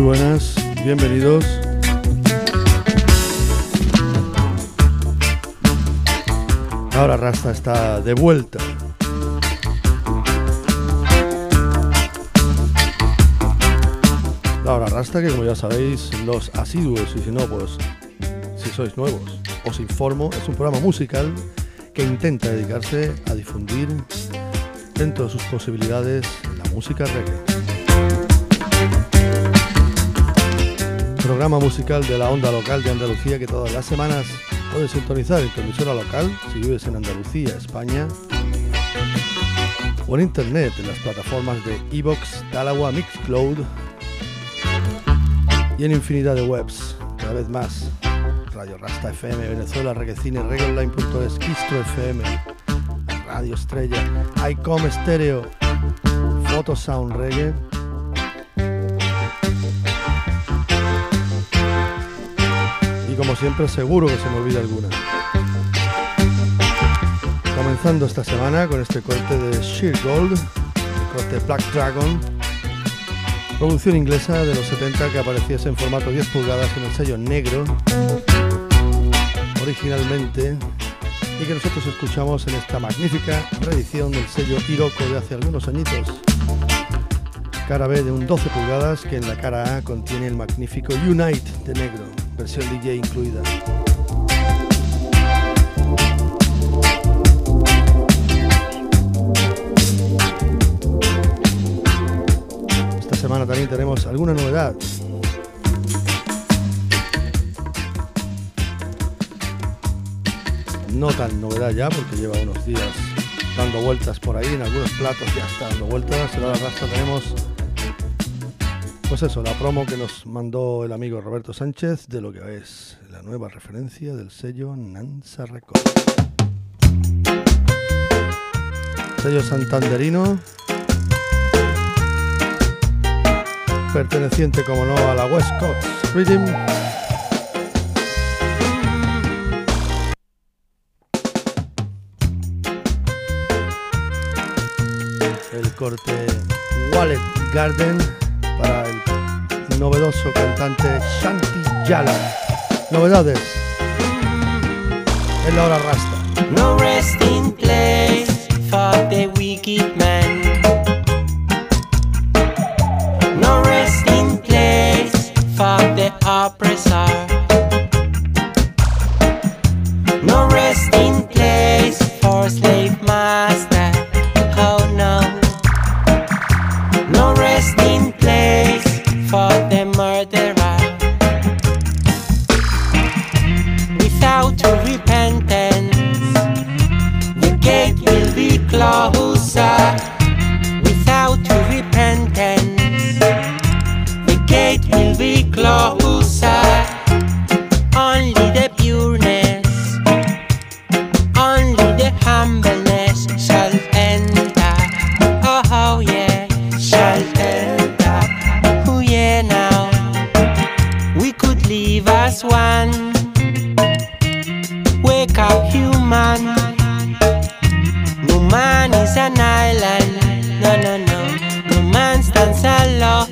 buenas, bienvenidos. Ahora Rasta está de vuelta. La Hora Rasta, que como ya sabéis, los asiduos, y si no, pues si sois nuevos, os informo, es un programa musical que intenta dedicarse a difundir dentro de sus posibilidades la música reggae. Programa musical de la onda local de Andalucía que todas las semanas puedes sintonizar en tu emisora local si vives en Andalucía, España, o en internet en las plataformas de iVoox, Talawa, Mixcloud y en infinidad de webs, cada vez más. Radio Rasta FM, Venezuela, Reggaecine, Reggaeonline.es, Kistro FM, Radio Estrella, ICOM Stereo, Photosound Reggae. Y como siempre, seguro que se me olvida alguna. Comenzando esta semana con este corte de Sheer Gold, el corte Black Dragon, producción inglesa de los 70 que apareciese en formato 10 pulgadas en el sello negro originalmente, y que nosotros escuchamos en esta magnífica reedición del sello Iroko de hace algunos añitos. Cara B de un 12 pulgadas que en la cara A contiene el magnífico Unite de negro, versión DJ incluida. Esta semana también tenemos alguna novedad. No tan novedad ya, porque lleva unos días dando vueltas por ahí, en algunos platos ya está dando vueltas. En la Rasta tenemos, pues eso, la promo que nos mandó el amigo Roberto Sánchez de lo que es la nueva referencia del sello Nansa Records. Sello santanderino, perteneciente como no a la West Coast Rhythm. El corte Wallet Garden para el novedoso cantante Shanti Yala. Novedades en la Hora Rasta. No resting place for the wicked man. No resting place for the oppressor. No resting place for slave master. Oh no. No resting place for the murderer. Without repentance, the gate will be closer. Without repentance, the gate will be closer. Only the pureness, only the humbleness shall enter. Oh yeah, shall enter. Oh yeah, now we could live as one. Wake up, human. No man is an island. No, no, no. No man stands alone.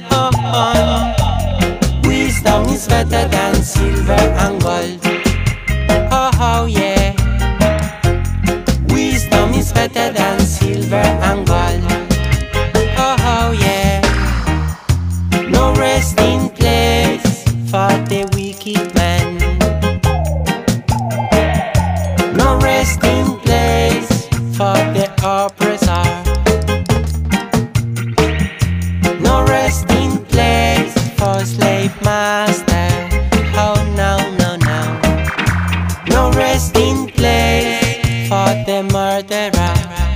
Wisdom is better than silver and gold. Oh yeah. Wisdom is better than silver and gold. Oh yeah. No resting place for the wicked man. No resting place for the oppressor. No resting place for slave master. Oh no, no, no. No resting place for the murderer.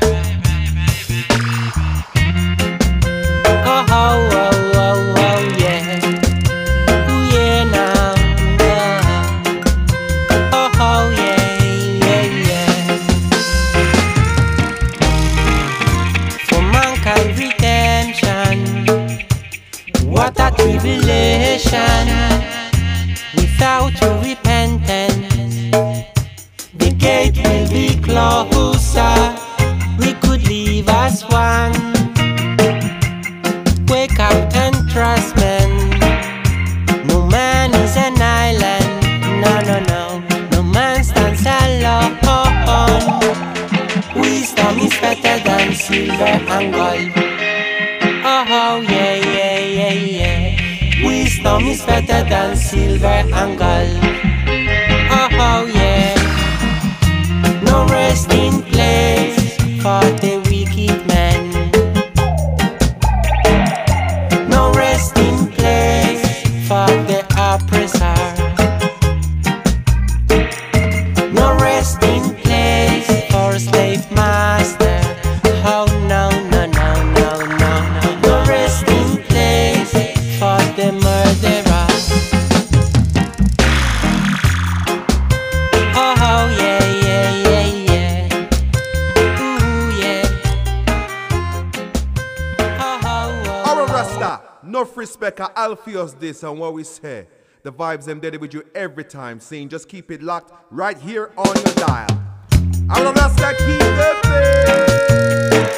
Oh, oh, oh, oh, oh, yeah. Oh, yeah, now. Oh, oh, yeah, yeah, yeah. For mankind redemption, what a tribulation. Without repentance, the gate will be closer. We could live as one. Wake up and trust, man. is better than silver and gold. Oh yeah. No resting place for the wicked man. No resting place for the oppressor. No resting place for slave master. Oh no, no, no, no, no, no. No resting place for the murderer. Oh yeah, yeah, yeah, yeah. Ooh yeah. Our Rasta, enough respect, Alpheus this and what we say. The vibes embedded with you every time, seeing just keep it locked right here on your dial. Our Rasta, keep the faith.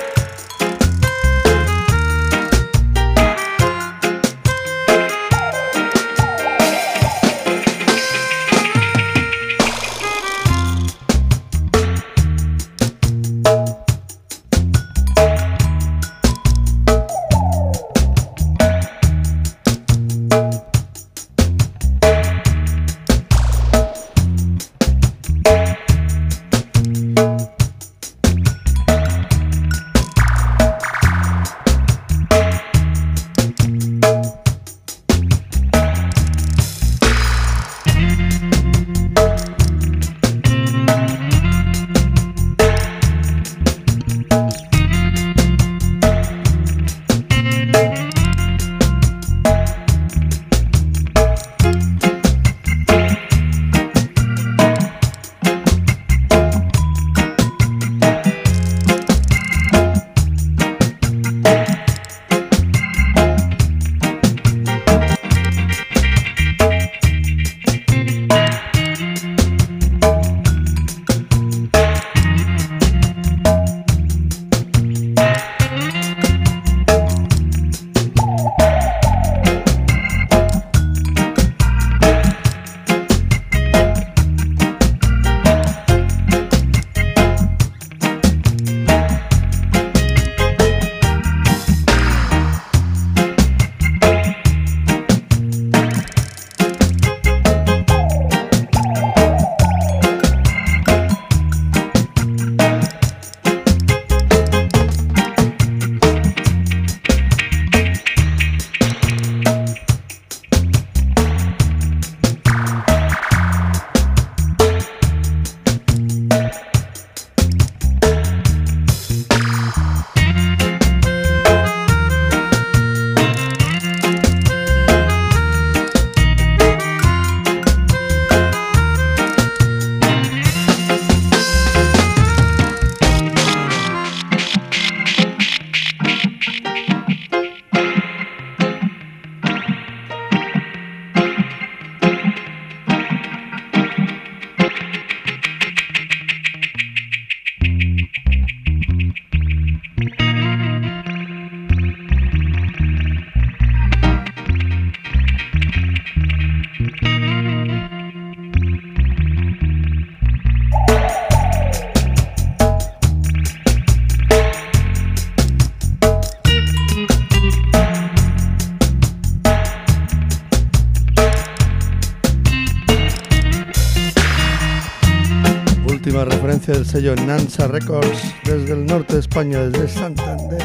Última referencia del sello Nansa Records desde el norte de España, desde Santander.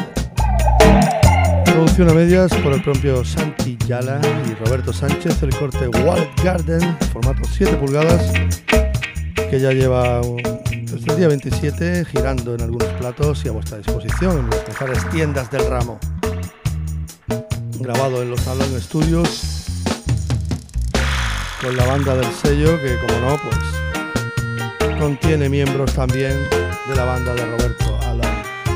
Producción a medias por el propio Santi Yala y Roberto Sánchez, el corte Wild Garden, formato 7 pulgadas, que ya lleva desde el día 27 girando en algunos platos y a vuestra disposición en las mejores tiendas del ramo. Grabado en los Salón Studios con la banda del sello que, como no, pues contiene miembros también de la banda de Roberto Alon.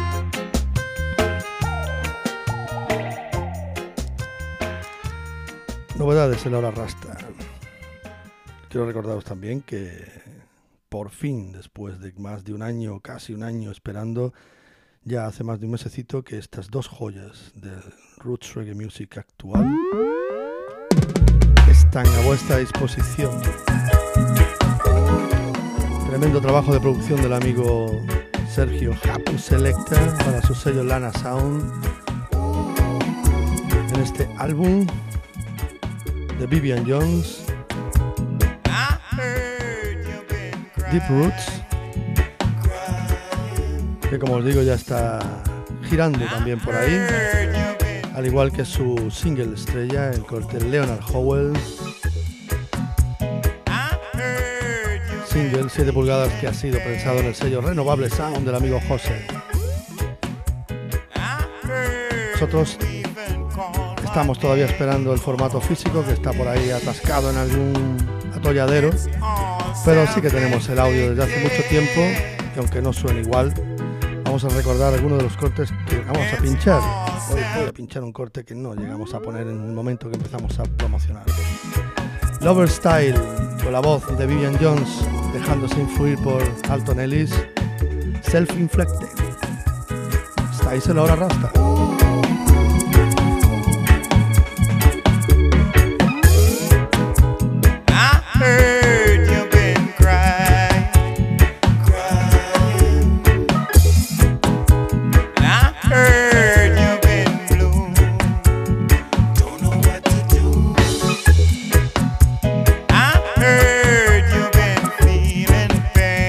Novedades en la hora rasta. Quiero recordaros también que por fin, después de más de un año, casi un año esperando, ya hace más de un mesecito que estas dos joyas del Roots Reggae Music actual están a vuestra disposición. Tremendo trabajo de producción del amigo Sergio Hapu Selecta para su sello Lana Sound en este álbum de Vivian Jones, Deep Roots, que como os digo ya está girando también por ahí, al igual que su single estrella, el corte Leonard Howell, single 7 pulgadas que ha sido prensado en el sello Renovable Sound del amigo José. Nosotros estamos todavía esperando el formato físico, que está por ahí atascado en algún atolladero, pero sí que tenemos el audio desde hace mucho tiempo, y aunque no suene igual, vamos a recordar algunos de los cortes que vamos a pinchar. Hoy voy a pinchar un corte que no llegamos a poner en el momento que empezamos a promocionar. Lover Style, con la voz de Vivian Jones, dejándose influir por Alton Ellis, Self-Inflected. Estáis en la hora rasta.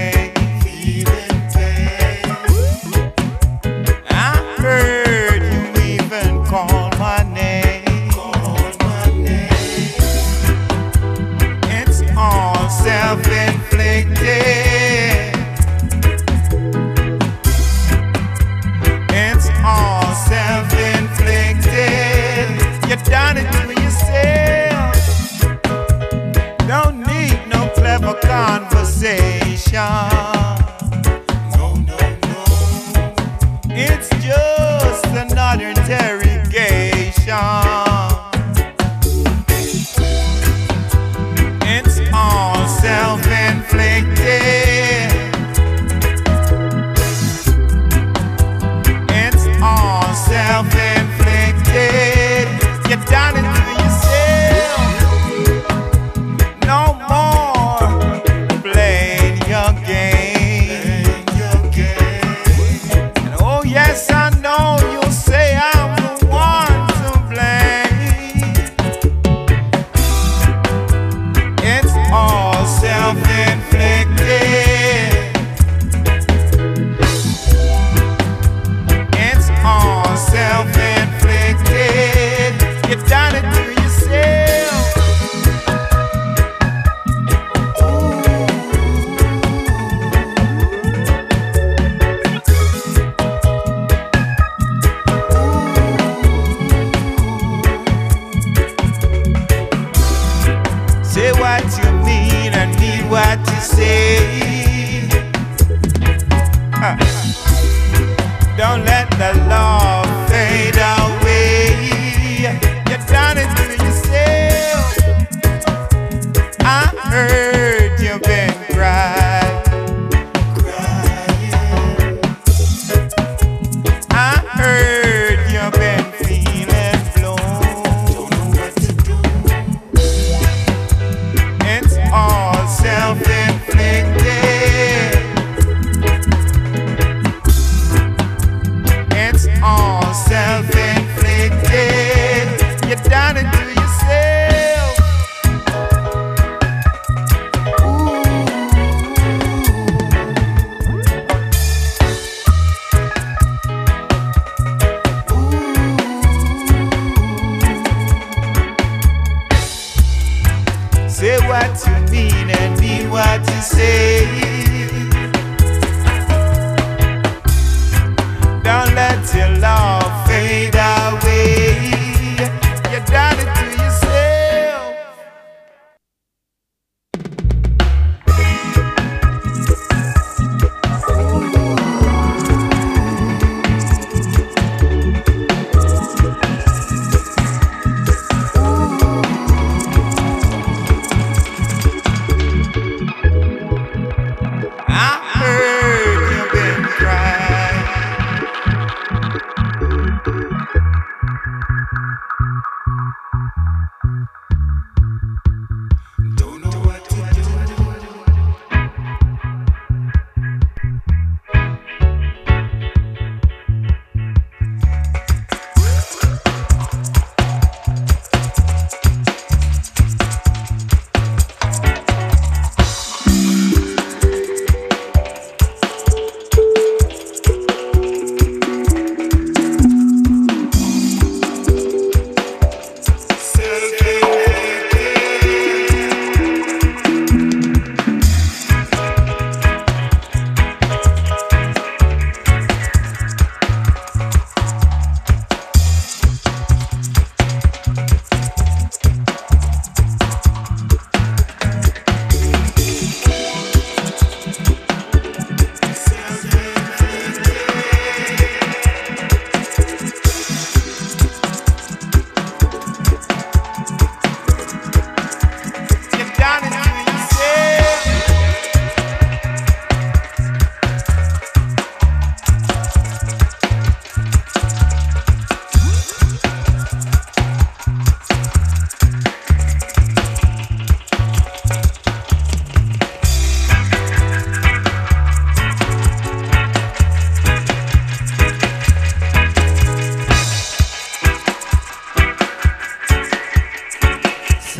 Heard you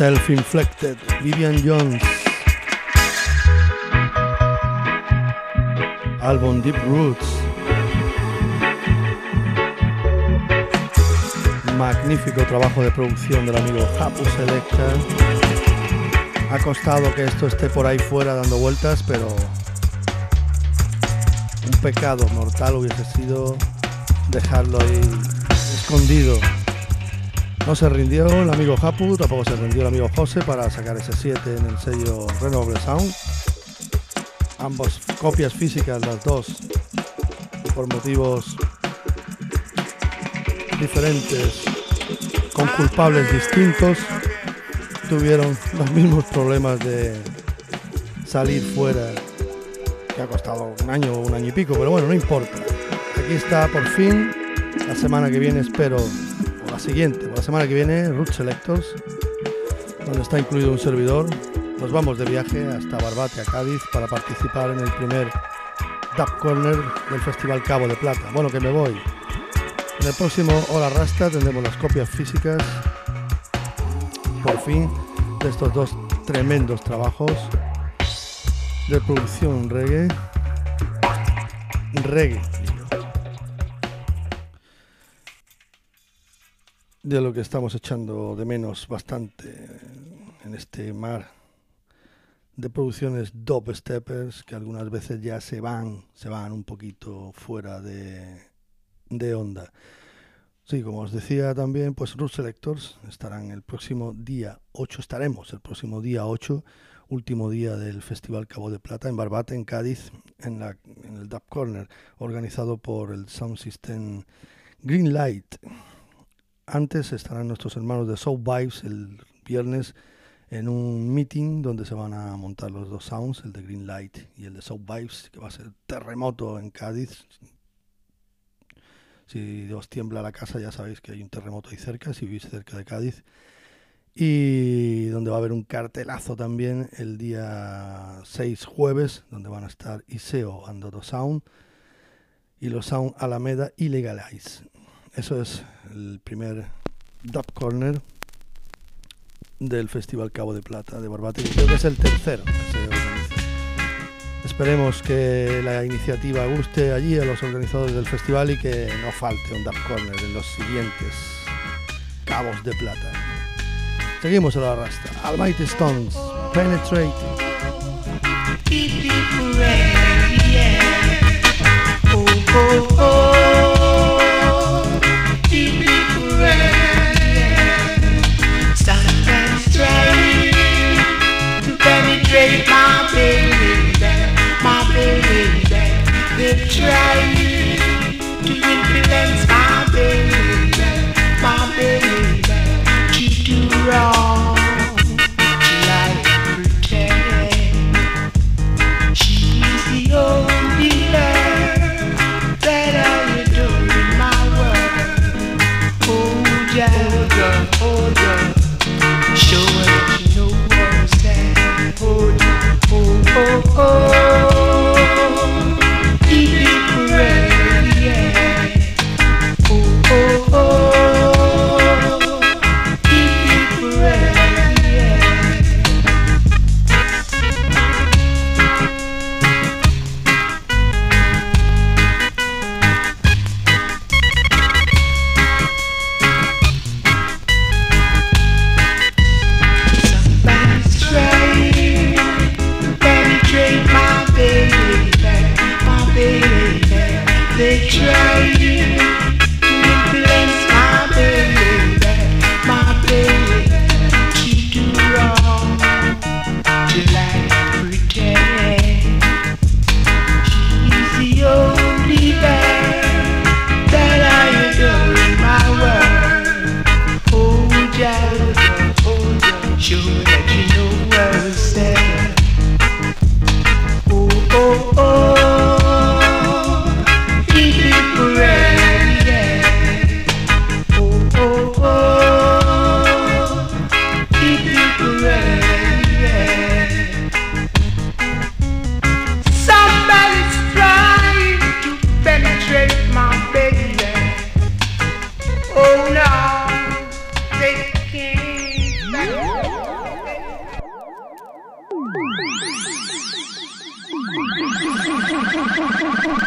Self-Inflected, Vivian Jones. Álbum Deep Roots. Magnífico trabajo de producción del amigo Hapu Selecta. Ha costado que esto esté por ahí fuera dando vueltas, pero un pecado mortal hubiese sido dejarlo ahí escondido. No se rindió el amigo Hapu, tampoco se rindió el amigo José para sacar ese 7 en el sello Renovable Sound. Ambos copias físicas, las dos, por motivos diferentes, con culpables distintos, tuvieron los mismos problemas de salir fuera, que ha costado un año y pico, pero bueno, no importa. Aquí está por fin, la semana que viene espero, o la siguiente, o la semana que viene, Roots Selectors, donde está incluido un servidor. Nos vamos de viaje hasta Barbate, a Cádiz, para participar en el primer Dub Corner del Festival Cabo de Plata. Bueno, que me voy. En el próximo Hora Rasta tendremos las copias físicas, por fin, de estos dos tremendos trabajos de producción reggae, de lo que estamos echando de menos bastante en este mar de producciones dubsteppers que algunas veces ya se van un poquito fuera de onda. Sí, como os decía también, pues Roots Selectors estaremos el próximo día 8, último día del Festival Cabo de Plata en Barbate, en Cádiz, en el Dub Corner, organizado por el Sound System Greenlight. Antes estarán nuestros hermanos de Soul Vibes el viernes en un meeting donde se van a montar los dos sounds, el de Greenlight y el de Soul Vibes, que va a ser terremoto en Cádiz. Si os tiembla la casa ya sabéis que hay un terremoto ahí cerca, si vivís cerca de Cádiz. Y donde va a haber un cartelazo también el día 6 jueves, donde van a estar Iseo and Dodo Sound y los Sound Alameda y Legalize. Eso es el primer Dub Corner del Festival Cabo de Plata de Barbate, y creo que es el tercero que se organiza. Esperemos que la iniciativa guste allí a los organizadores del festival y que no falte un Dub Corner en los siguientes Cabos de Plata. Seguimos a la rasta. Almighty Stones, Penetrating. Penetrate my baby, they're trying to influence my baby, to do wrong, like pretend. She's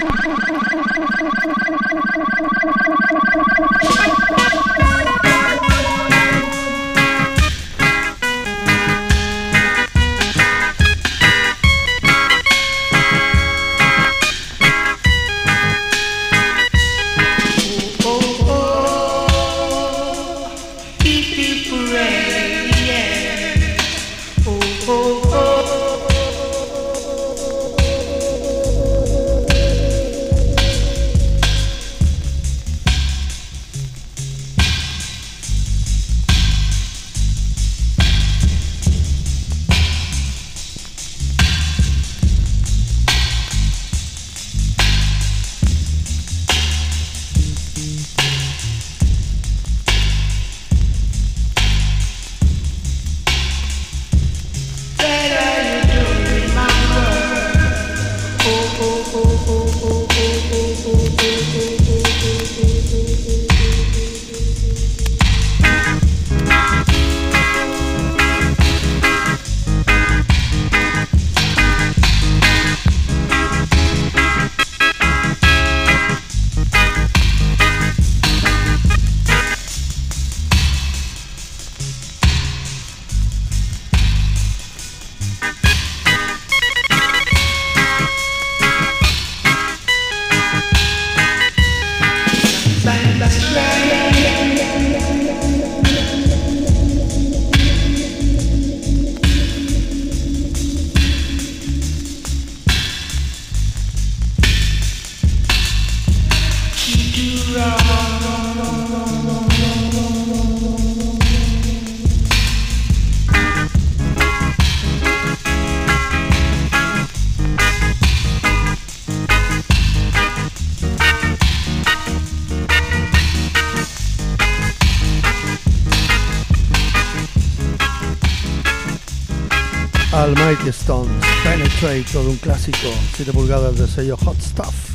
Almighty Stones, Penetrate, todo un clásico, 7 pulgadas de sello Hot Stuff.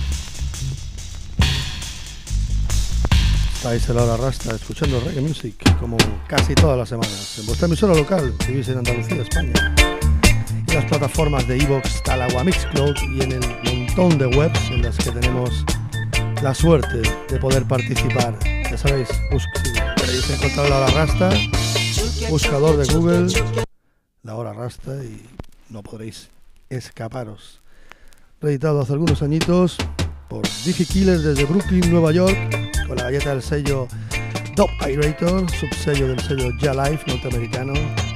Estáis en la hora rasta escuchando reggae music como casi todas las semanas en vuestra emisora local si vivís en Andalucía, España, y las plataformas de iVoox, Talagua, Mixcloud y en el montón de webs en las que tenemos la suerte de poder participar. Ya sabéis, si queréis encontrar la hora rasta, buscador de Google, la hora rasta, y no podréis escaparos. Reeditado hace algunos añitos por Diffie Killers desde Brooklyn, Nueva York, con la galleta del sello Dub Pirator, subsello del sello J-Life norteamericano.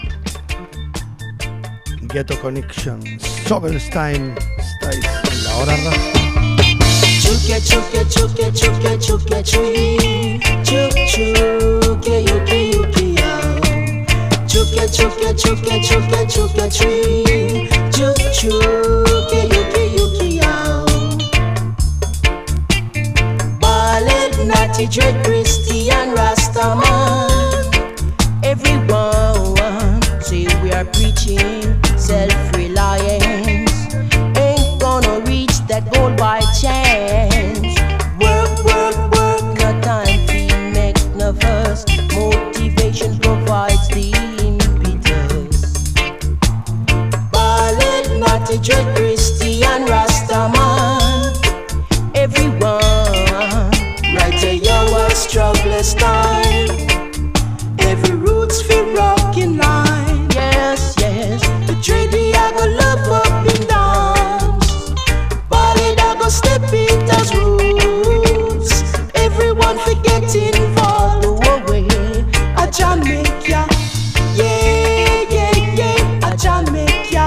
Ghetto Connections, Shovel's Time, estáis en la hora rasta. Chuke, chuke, chuke, chuke, chuke, chuke, chuke, chuke, yuki, yuki, yo. Chuke, chuke, chuke, chuke, chuke, chuke, chuke, chuke, yuki, yuki, yo. Ballad, Natty Dread, Christian Rastaman. Everyone say we are preaching self-reliance. Ain't gonna reach that goal by chance. Work, work, work, no time to make no fuss. Motivation provides the impetus. Ballad, Natty Dread, Christian Rastaman. Everyone, right to your struggler's time. Every roots feel rocking line. Yes, yes, the dready I go love up and dance. Ballad I go step it as roots. Everyone forget involved away. A Jamaica, yeah, yeah, yeah, a Jamaica.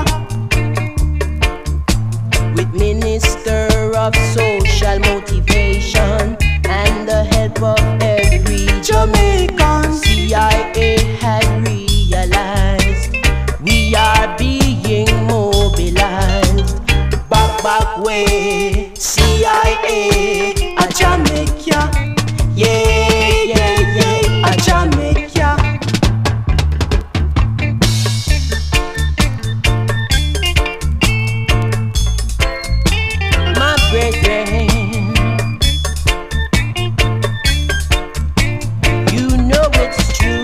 With Minister of Social Motivation and the help of every Jamaican, CIA had realized we are being mobilized. Back, back way, CIA, a Jamaica, yeah, yeah, yeah, a Jamaica. My brethren, you know it's true.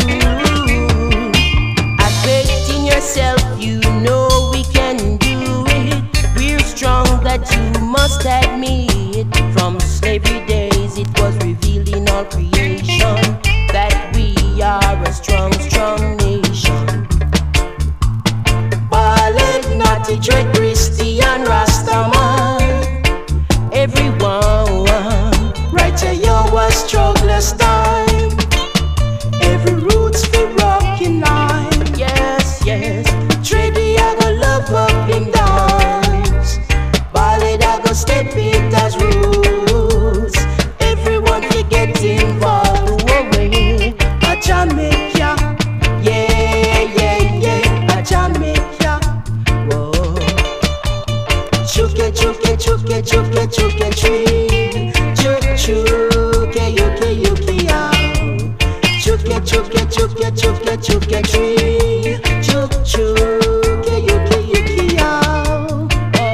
Have faith in yourself, you know we can do it. We're strong, that you must must admit, from slavery days it was revealed in all creation that we are a strong, strong nation. Ballad, naughty, dread, Christian, Rastaman, everyone, right to your struggler's time. Every root's for rocking line, yes, yes. Trady, I go love up and dance. Ballad, I go step it as rules. Everyone you get involved. Away, a Jamaica, yeah, yeah, yeah, a Jamaica. Whoa, chuke, chuke, chuke, chuke, chuke, tree, chuke, chuke, yuki, yuki, yow. Chuke, chuke, chuke, chuke, chuke, tree, chuke, chuke, yuki, yuki, yow.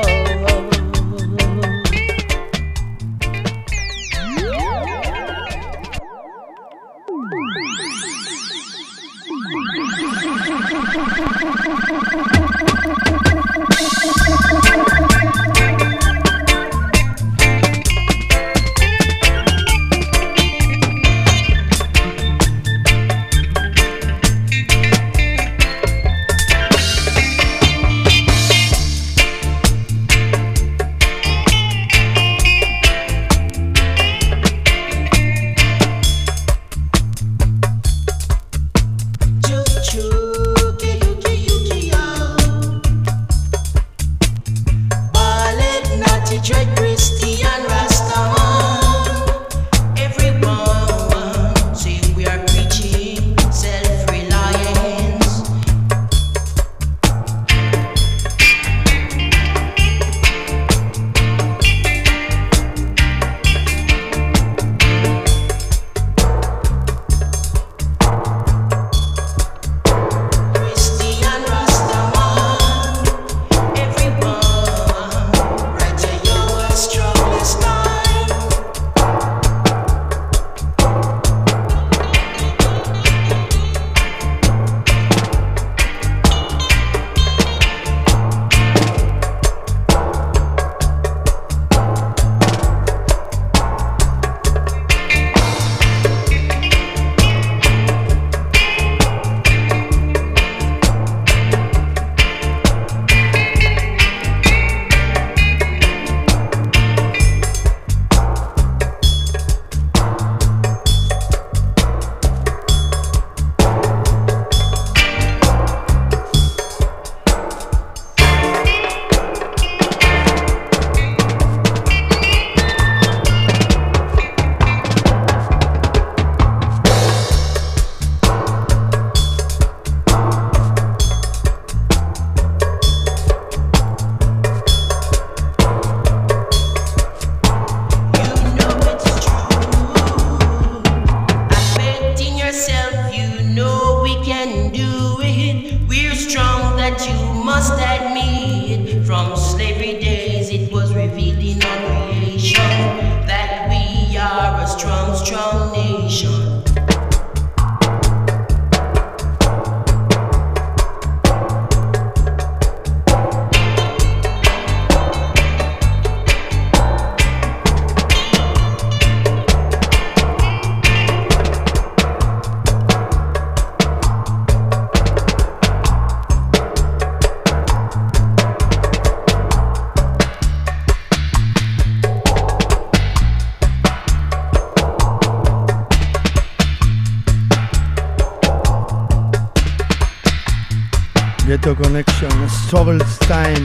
Ghetto Connection, Troubles Time,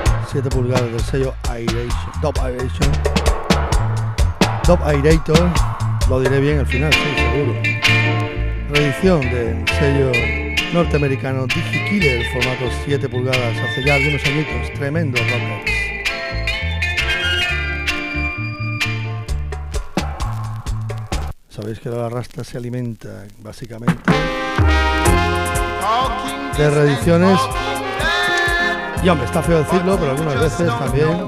7 pulgadas del sello Aeration, Dub Aerator, lo diré bien al final, sí, seguro. Reedición del sello norteamericano DigiKiller, formato 7 pulgadas, hace ya algunos añitos, tremendo rockers. Sabéis que la rasta se alimenta básicamente de reediciones, y hombre, está feo decirlo, pero algunas veces también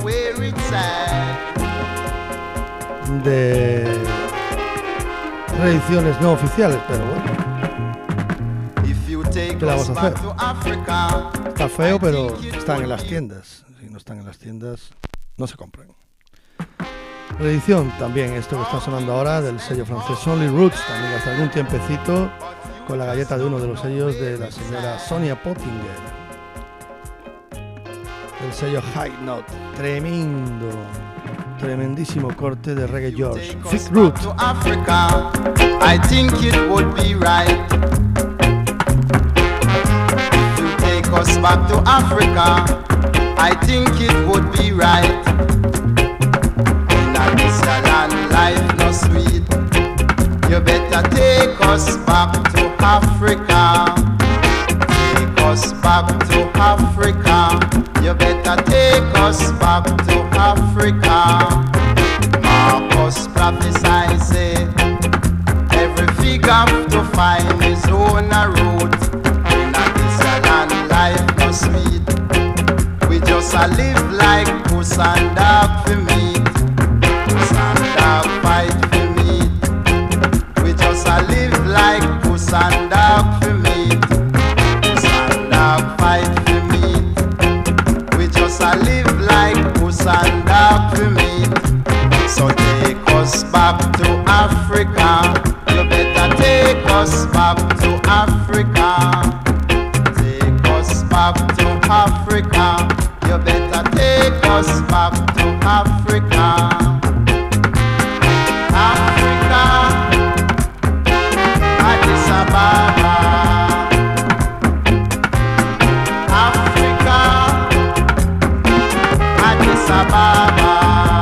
de reediciones no oficiales, pero bueno, ¿qué le vamos a hacer? Está feo, pero están en las tiendas. Si no están en las tiendas, no se compran. Reedición también, esto que está sonando ahora del sello francés Only Roots, también hace algún tiempecito, con la galleta de uno de los sellos de la señora Sonia Pottinger. El sello High Note, tremendo, tremendísimo corte de Reggae George. Thick Root. To Africa, I think it would be right to take us back to Africa. I think it would be right. In this land, life no sweet. You better take us back to Africa. Take us back to Africa. You better take us back to Africa. Marcus prophesy say every fig have to find his own road. In this land, life no sweet. We just a live like puss and dog for meat. Puss and dog fight for meat. We just a live like puss and dog for meat. Puss and dog fight for meat. We just a live like puss and dog for meat. So take us back to Africa. You better take us back to Africa. Take us back to Africa. You better take us back to Africa. Africa, Addis Ababa. Africa, Addis Ababa.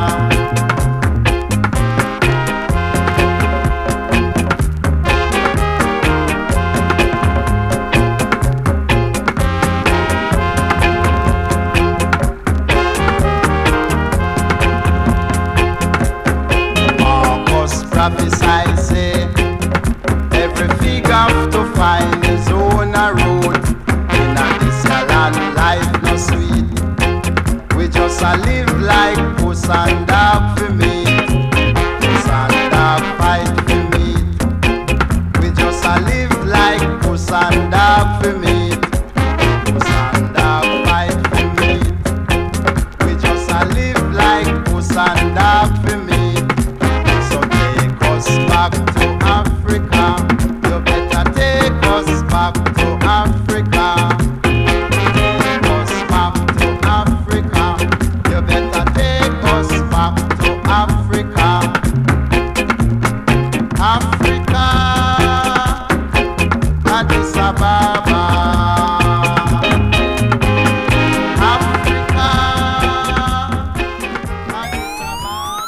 Prophesy say every fig have to find his own road. In this land, life no sweet. We just a live like puss and dog for meat. Puss and dog fight for meat. We just a live like puss and dog for meat. Puss and dog fight for meat. We just a live like puss and dog for meat. Back to Africa, you better take us back to Africa. Take us back to Africa, you better take us back to Africa. Africa, Addis Ababa. Africa, Addis Ababa.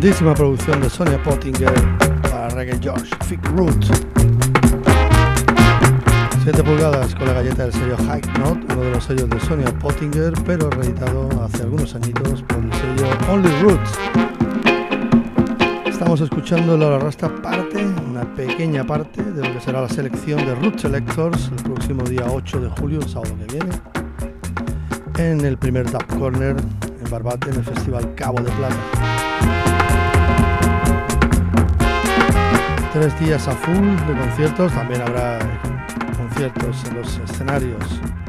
Grandísima producción de Sonia Pottinger para Reggae Josh, Fig Root. 7 pulgadas con la galleta del sello High Note, uno de los sellos de Sonia Pottinger, pero reeditado hace algunos añitos por el sello Only Roots. Estamos escuchando Laura Rasta parte, una pequeña parte de lo que será la selección de Roots Selectors el próximo día 8 de julio, el sábado que viene, en el primer Dub Corner en Barbate, en el Festival Cabo de Plata. 3 días a full de conciertos, también habrá conciertos en los escenarios,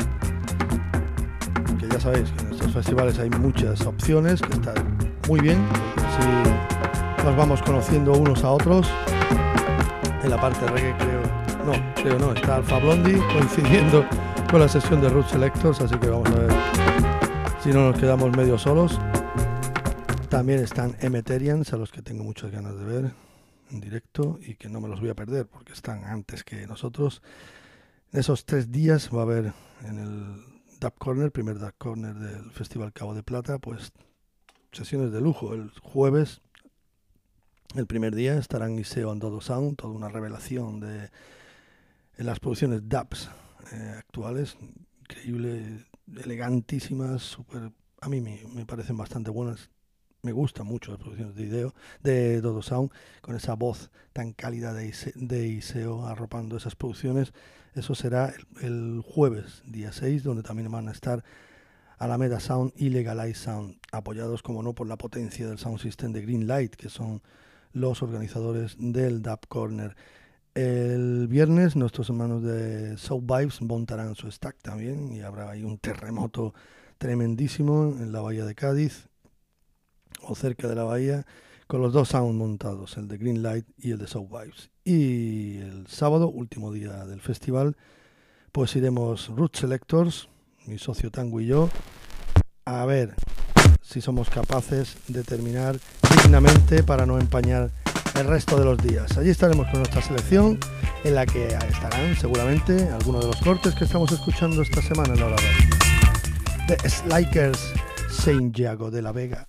que ya sabéis que en estos festivales hay muchas opciones, que están muy bien, porque así nos vamos conociendo unos a otros. En la parte reggae creo no, está Alpha Blondie coincidiendo con la sesión de Roots Selectors, así que vamos a ver si no nos quedamos medio solos. También están Emeterians, a los que tengo muchas ganas de ver en directo y que no me los voy a perder porque están antes que nosotros. En esos 3 días va a haber en el Dub Corner, primer Dub Corner del Festival Cabo de Plata, pues sesiones de lujo. El jueves, el primer día, estarán Iseo and Dodo Sound, toda una revelación de en las producciones dubs actuales, increíble, elegantísimas, super, a mí me parecen bastante buenas. Me gustan mucho las producciones de Dodo Sound, con esa voz tan cálida de Iseo arropando esas producciones. Eso será el jueves, día 6, donde también van a estar Alameda Sound y Legalize Sound, apoyados, como no, por la potencia del sound system de Greenlight, que son los organizadores del Dub Corner. El viernes, nuestros hermanos de South Vibes montarán su stack también, y habrá ahí un terremoto tremendísimo en la bahía de Cádiz, o cerca de la bahía, con los 2 sound montados, el de Greenlight y el de South Vibes. Y el sábado, último día del festival, pues iremos Roots Selectors, mi socio Tango y yo, a ver si somos capaces de terminar dignamente para no empañar el resto de los días. Allí estaremos con nuestra selección, en la que estarán seguramente algunos de los cortes que estamos escuchando esta semana en la hora de Slikers, Saint Jago de la Vega.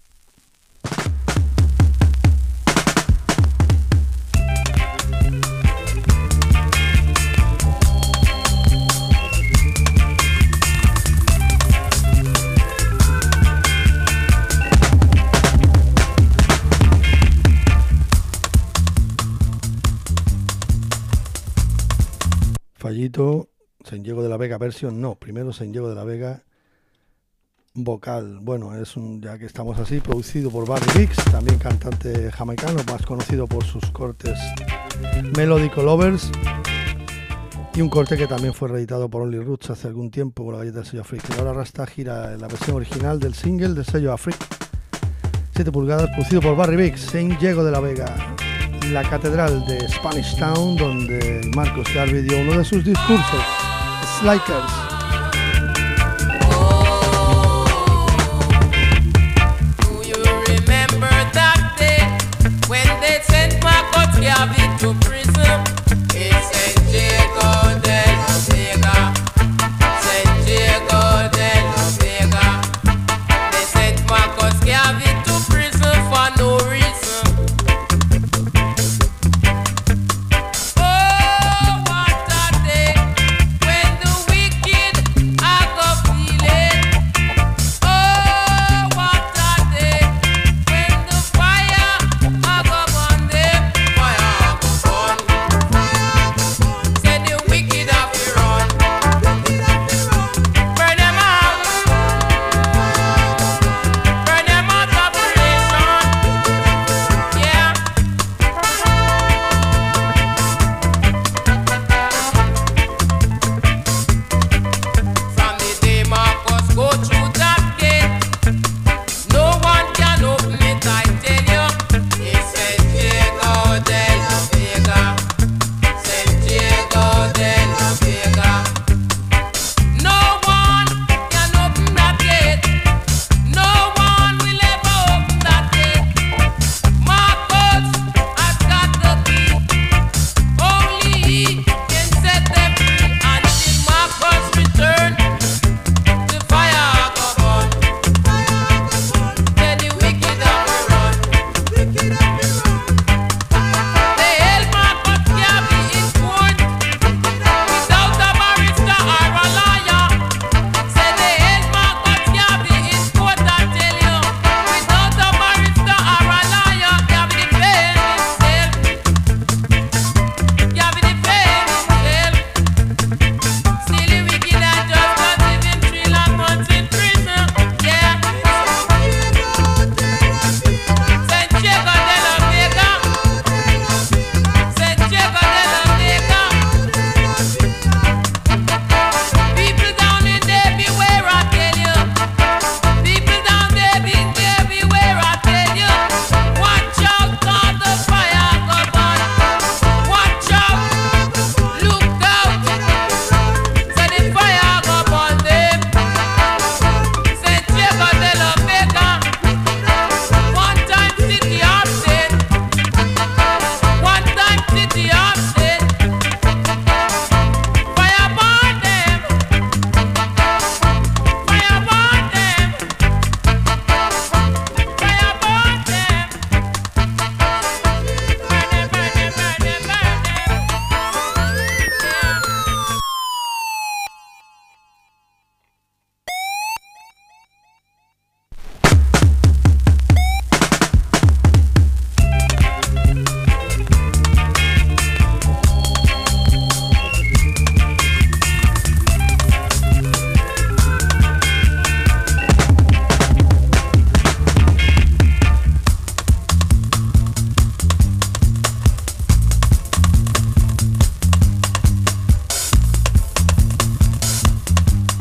Fallito, Saint Diego de la Vega versión, no, primero Saint Diego de la Vega vocal. Bueno, es ya que estamos así, producido por Barry Biggs, también cantante jamaicano, más conocido por sus cortes Melodico Lovers, y un corte que también fue reeditado por Only Roots hace algún tiempo por la galleta del sello Africa. Ahora Rasta gira la versión original del single del sello Africa, 7 pulgadas, producido por Barry Biggs, Saint Diego de la Vega, la catedral de Spanish Town, donde Marcus Garvey dio uno de sus discursos, Slikers. Oh, what a day when the wicked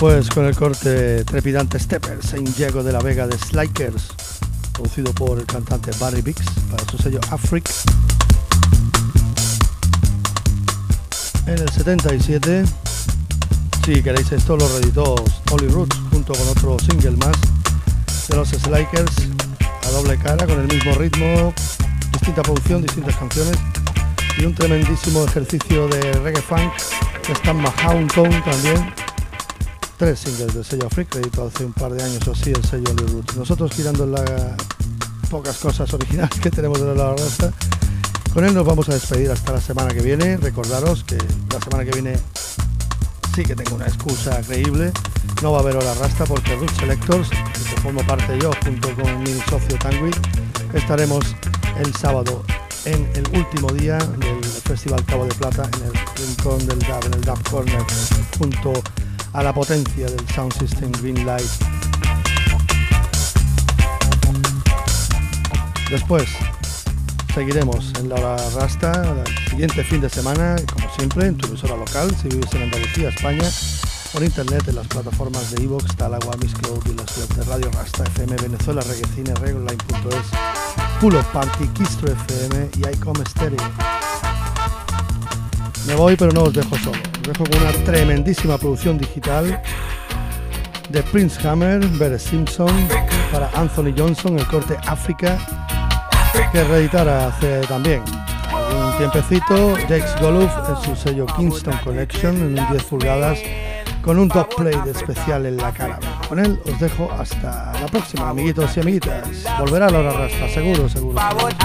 Después con el corte trepidante Steppers en Diego de la Vega de Slykers, producido por el cantante Barry Biggs para su sello Africa. En el 77, si queréis esto, lo reeditó Holly Roots junto con otro single más de los Slykers a doble cara, con el mismo ritmo, distinta producción, distintas canciones y un tremendísimo ejercicio de reggae funk de Stan Mahonton también. 3 singles del sello Africa, editado hace un par de años o así el sello Holly Roots. Nosotros girando en las pocas cosas originales que tenemos de la rasta. Con él nos vamos a despedir hasta la semana que viene. Recordaros que la semana que viene sí que tengo una excusa creíble. No va a haber hora rasta porque Roots Selectors, que formo parte yo junto con mi socio Tangui, estaremos el sábado en el último día del Festival Cabo de Plata en el rincón del Dub, en el Dub Corner, junto a la potencia del Sound System Green Light. Después seguiremos en la hora rasta el siguiente fin de semana, como siempre, en tu emisora local, si vives en Andalucía, España, por internet en las plataformas de iVoox, Talagua, Mixcloud y las webs de Radio Rasta FM, Venezuela, Reggaecine, Regonline.es, Pull Up Party, Kistro FM y Icom Stereo. Me voy, pero no os dejo solo. Os dejo con una tremendísima producción digital de Prince Hammer, Bert Simpson, para Anthony Johnson, el corte África, que reeditara hace también un tiempecito Jakes Goluf en su sello Kingston Collection en un 10 pulgadas con un top play de especial en la cara. Con él os dejo hasta la próxima, amiguitos y amiguitas. Volverá a la hora rasta, seguro, seguro.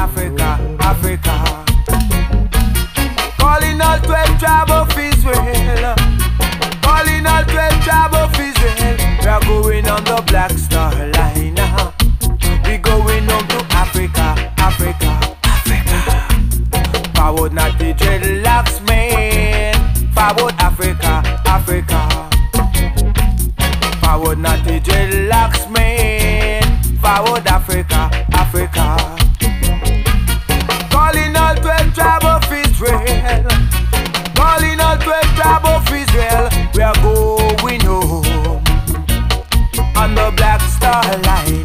Calling all 12 tribes of Israel. Calling all 12 tribes of Israel. We are going on the Black Star Line. We going on to Africa, Africa, Africa. Forward not the dreadlocks, man. Forward Africa, Africa. Forward not the dreadlocks, man. Forward Africa, Africa. Calling all 12 tribes of Israel. Calling all 12 tribes of Israel. We are going home on the Black Star Line.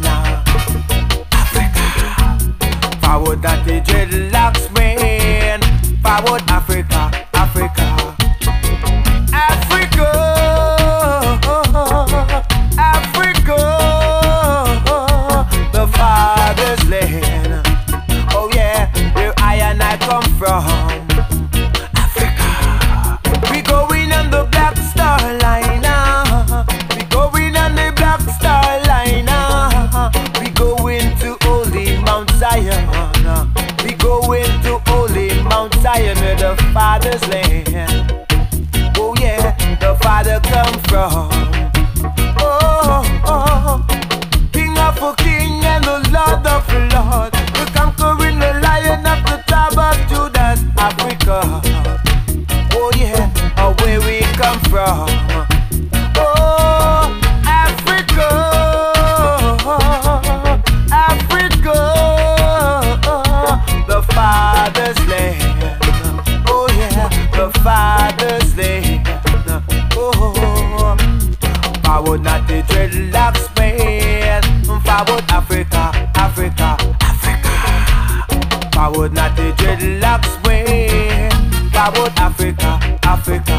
Africa. Forward not the dreadlocks, man. Forward Africa, Africa. Africa, Africa, the father's land. Oh yeah, where I and I come from. Africa. We going on the Black Star Line. We going on the Black Star Line. We going to Holy Mount Zion. We going to Holy Mount Zion, where the father's land. Oh yeah, the father come from. Oh, oh, King of a king and the Lord of lords. The conquering the lion of the tribe of Judah, Africa. Oh yeah, where we come from. Oh, Africa, Africa, the father's land. Oh yeah, the father's land. Oh, forward not the dreadlocks, man. Forward Africa, Africa, Africa. Forward not the dreadlocks, man. Forward Africa, Africa.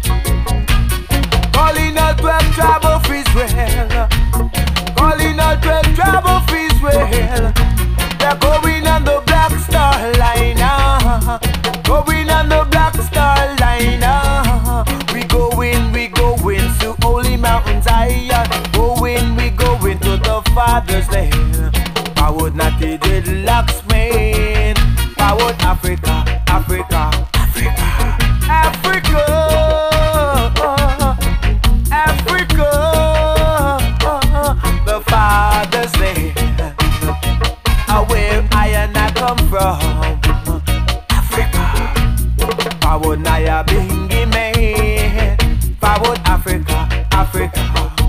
Calling all 12 tribes of Israel. Calling all 12 tribes of Israel. They're going on the Black Star Line. Going on the Black Star Line. We going to Holy Mountain Zion. We going to the Father's land. Forward not the dreadlocks, man. Forward Africa, Africa, Africa, Africa, Africa, the Father's land. Where I and I come from. Africa. Forward Naya Bingy man. Forward Africa, Africa.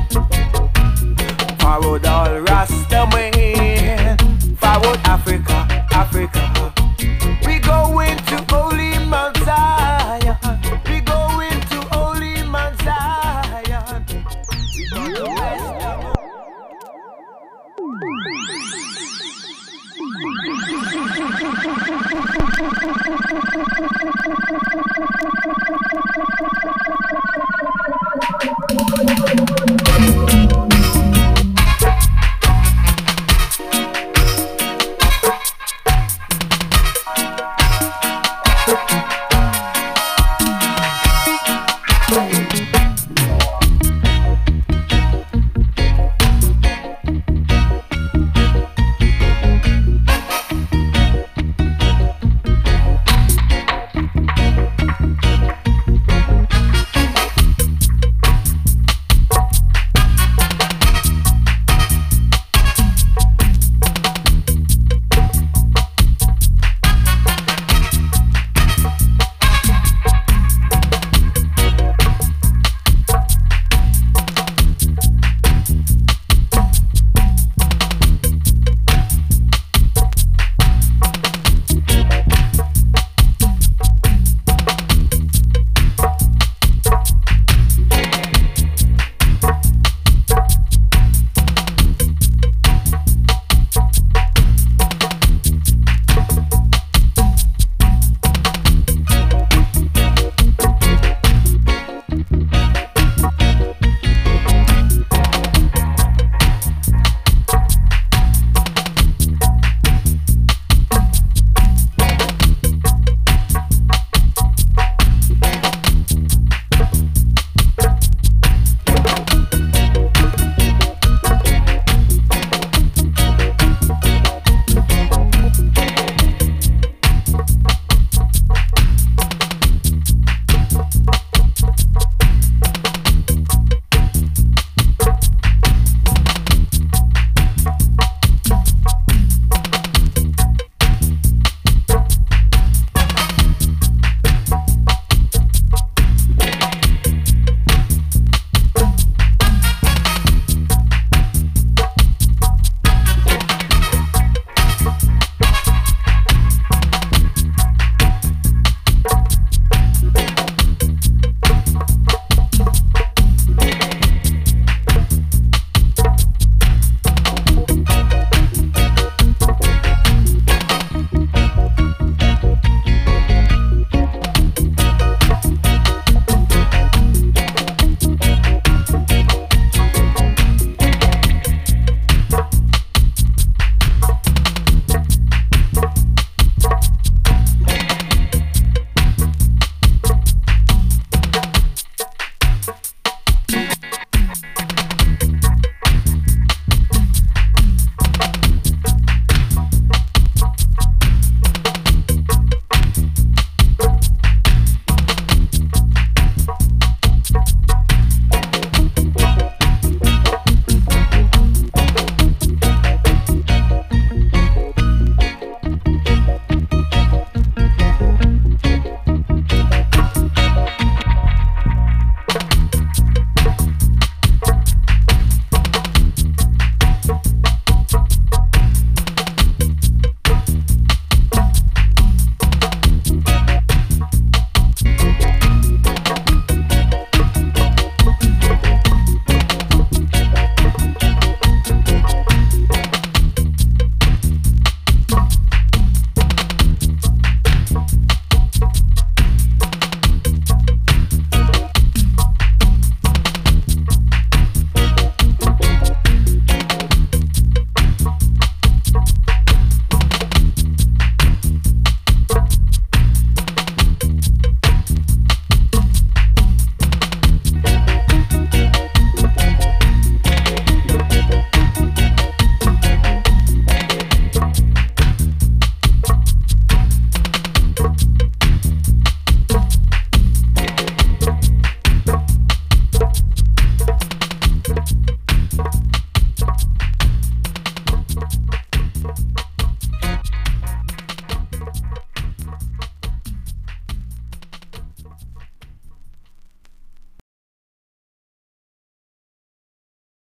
Forward all Rasta man. Forward Africa, Africa. We going to Holy Mount Zion. We going to Holy Mount Zion.